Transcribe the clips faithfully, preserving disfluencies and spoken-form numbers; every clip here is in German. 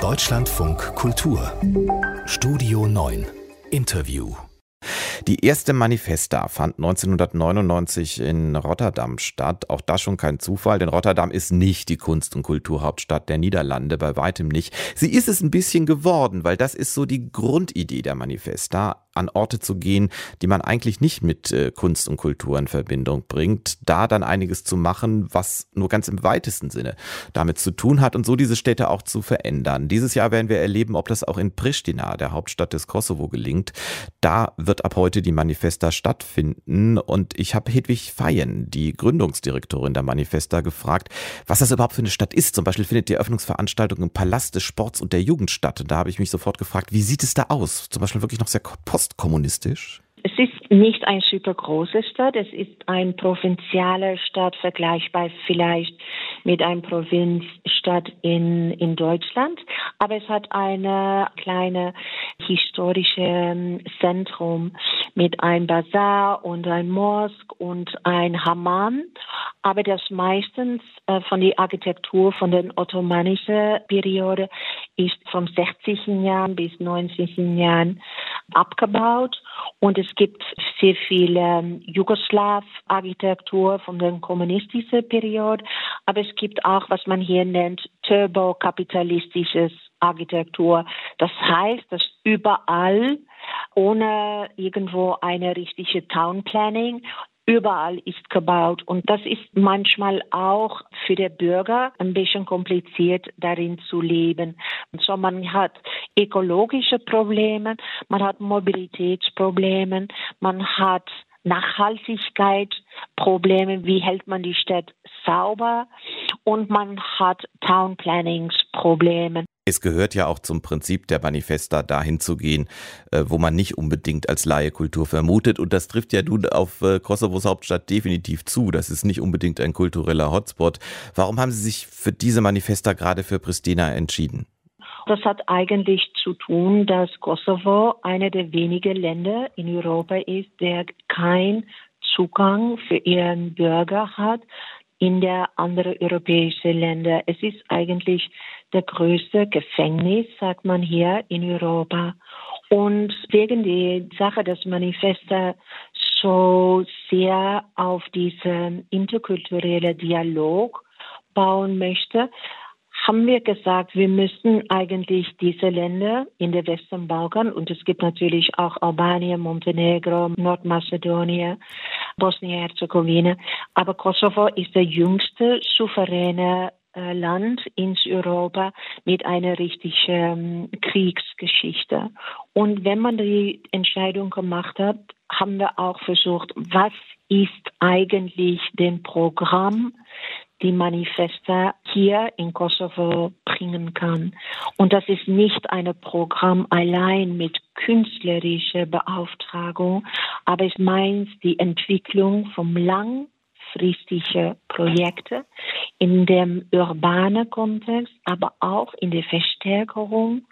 Deutschlandfunk Kultur Studio neun Interview. Die erste Manifesta fand neunzehnhundertneunundneunzig in Rotterdam statt. Auch das schon kein Zufall, denn Rotterdam ist nicht die Kunst- und Kulturhauptstadt der Niederlande, bei weitem nicht. Sie ist es ein bisschen geworden, weil das ist so die Grundidee der Manifesta, an Orte zu gehen, die man eigentlich nicht mit äh, Kunst und Kultur in Verbindung bringt, da dann einiges zu machen, was nur ganz im weitesten Sinne damit zu tun hat und so diese Städte auch zu verändern. Dieses Jahr werden wir erleben, ob das auch in Pristina, der Hauptstadt des Kosovo, gelingt. Da wird ab heute die Manifesta stattfinden und ich habe Hedwig Feyen, die Gründungsdirektorin der Manifesta, gefragt, was das überhaupt für eine Stadt ist. Zum Beispiel findet die Eröffnungsveranstaltung im Palast des Sports und der Jugend statt. Und da habe ich mich sofort gefragt, wie sieht es da aus? Zum Beispiel wirklich noch sehr postkommunistisch? Es ist nicht eine super große Stadt, es ist eine provinziale Stadt, vergleichbar vielleicht mit einer Provinzstadt in, in Deutschland. Aber es hat eine kleine historische Zentrum mit einem Bazar und einem Mosk und ein Hammam. Aber das meistens äh, von der Architektur von der ottomanischen Periode ist vom sechziger Jahren bis neunziger Jahren abgebaut. Und es gibt sehr viel ähm, Jugoslaw-Architektur von der kommunistischen Periode, aber es gibt auch, was man hier nennt, turbokapitalistisches Architektur. Das heißt, dass überall, ohne irgendwo eine richtige Town Planning, überall ist gebaut. Und das ist manchmal auch für den Bürger ein bisschen kompliziert, darin zu leben. Und so man hat ökologische Probleme, man hat Mobilitätsprobleme, man hat Nachhaltigkeitsprobleme, wie hält man die Stadt sauber, und man hat Town Planningsprobleme. Es gehört ja auch zum Prinzip der Manifesta, dahin zu gehen, wo man nicht unbedingt als Laie Kultur vermutet. Und das trifft ja nun auf Kosovos Hauptstadt definitiv zu. Das ist nicht unbedingt ein kultureller Hotspot. Warum haben Sie sich für diese Manifesta gerade für Pristina entschieden? Das hat eigentlich zu tun, dass Kosovo einer der wenigen Länder in Europa ist, der keinen Zugang für ihren Bürger hat in der anderen europäischen Länder. Es ist eigentlich der größte Gefängnis, sagt man hier, in Europa. Und wegen der Sache, dass Manifesta so sehr auf diesen interkulturellen Dialog bauen möchte, haben wir gesagt, wir müssen eigentlich diese Länder in der Westlichen Balkan, und es gibt natürlich auch Albanien, Montenegro, Nordmazedonien, Bosnien-Herzegowina, aber Kosovo ist der jüngste souveräne äh, Land in Europa mit einer richtigen ähm, Kriegsgeschichte. Und wenn man die Entscheidung gemacht hat, haben wir auch versucht, was ist eigentlich dem Programm, die Manifesta hier in Kosovo bringen kann. Und das ist nicht ein Programm allein mit künstlerischer Beauftragung, aber es meint die Entwicklung von langfristigen Projekten in dem urbanen Kontext, aber auch in der Verstärkung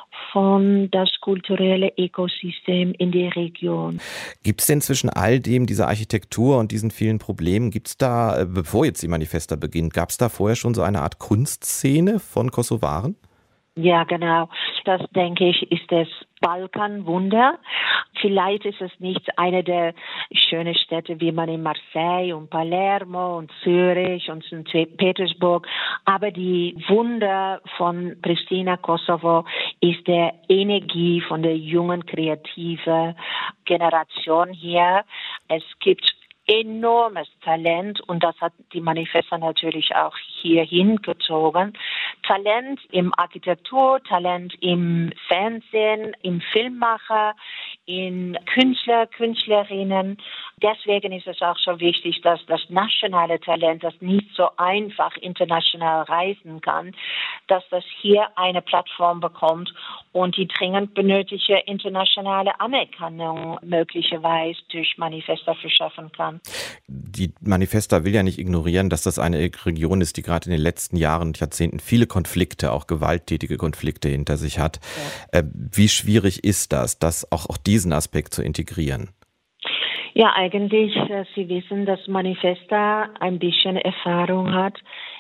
von das kulturelle Ökosystem in der Region. Gibt es denn zwischen all dem, dieser Architektur und diesen vielen Problemen, gibt es da, bevor jetzt die Manifesta beginnt, gab es da vorher schon so eine Art Kunstszene von Kosovaren? Ja, genau. Das, denke ich, ist das Balkanwunder. Vielleicht ist es nicht eine der schönen Städte, wie man in Marseille und Palermo und Zürich und Sankt Petersburg, aber die Wunder von Pristina, Kosovo, ist der Energie von der jungen, kreativen Generation hier. Es gibt enormes Talent, und das hat die Manifesta natürlich auch hier hingezogen. Talent im Architektur, Talent im Fernsehen, im Filmmacher, in Künstler, Künstlerinnen. Deswegen ist es auch so wichtig, dass das nationale Talent, das nicht so einfach international reisen kann, dass das hier eine Plattform bekommt und die dringend benötigte internationale Anerkennung möglicherweise durch Manifesta verschaffen kann. Die Manifesta will ja nicht ignorieren, dass das eine Region ist, die gerade in den letzten Jahren und Jahrzehnten viele Konflikte, auch gewalttätige Konflikte hinter sich hat. Ja. Wie schwierig ist das, das auch, auch diesen Aspekt zu integrieren? Ja, eigentlich, Sie wissen, dass Manifesta ein bisschen Erfahrung hat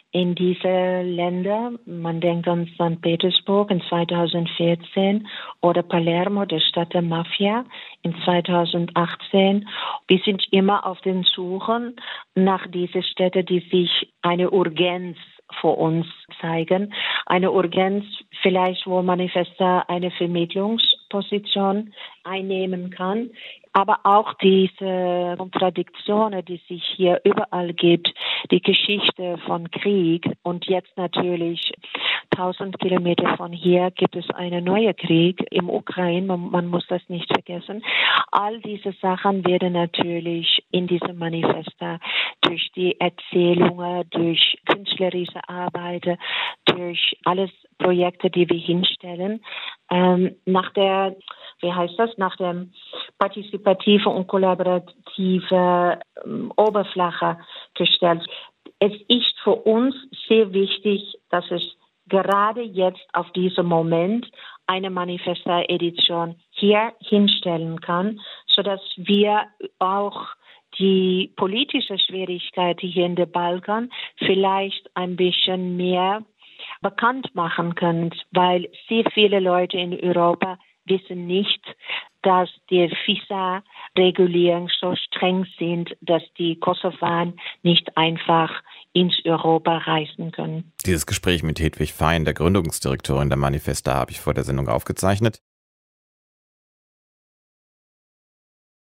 in diese Länder. Man denkt an Sankt Petersburg in zweitausendvierzehn oder Palermo, der Stadt der Mafia, in zweitausendachtzehn. Wir sind immer auf den Suchen nach diesen Städten, die sich eine Urgenz vor uns zeigen. Eine Urgenz vielleicht, wo Manifesta eine Vermittlungsposition einnehmen kann. Aber auch diese Kontradiktionen, die sich hier überall gibt, die Geschichte von Krieg und jetzt natürlich tausend Kilometer von hier gibt es einen neuen Krieg im Ukraine, man, man muss das nicht vergessen. All diese Sachen werden natürlich in diesem Manifesta durch die Erzählungen, durch künstlerische Arbeit, durch alles Projekte, die wir hinstellen, ähm, nach der, wie heißt das, nach der partizipative und kollaborative ähm, Oberfläche gestellt. Es ist für uns sehr wichtig, dass es gerade jetzt auf diesem Moment eine Manifesta-Edition hier hinstellen kann, sodass wir auch die politische Schwierigkeit hier in den Balkan vielleicht ein bisschen mehr bekannt machen können, weil sehr viele Leute in Europa wissen nicht, dass die Visa-Regulierungen so streng sind, dass die Kosovaren nicht einfach ins Europa reisen können. Dieses Gespräch mit Hedwig Fein, der Gründungsdirektorin der Manifesta, habe ich vor der Sendung aufgezeichnet.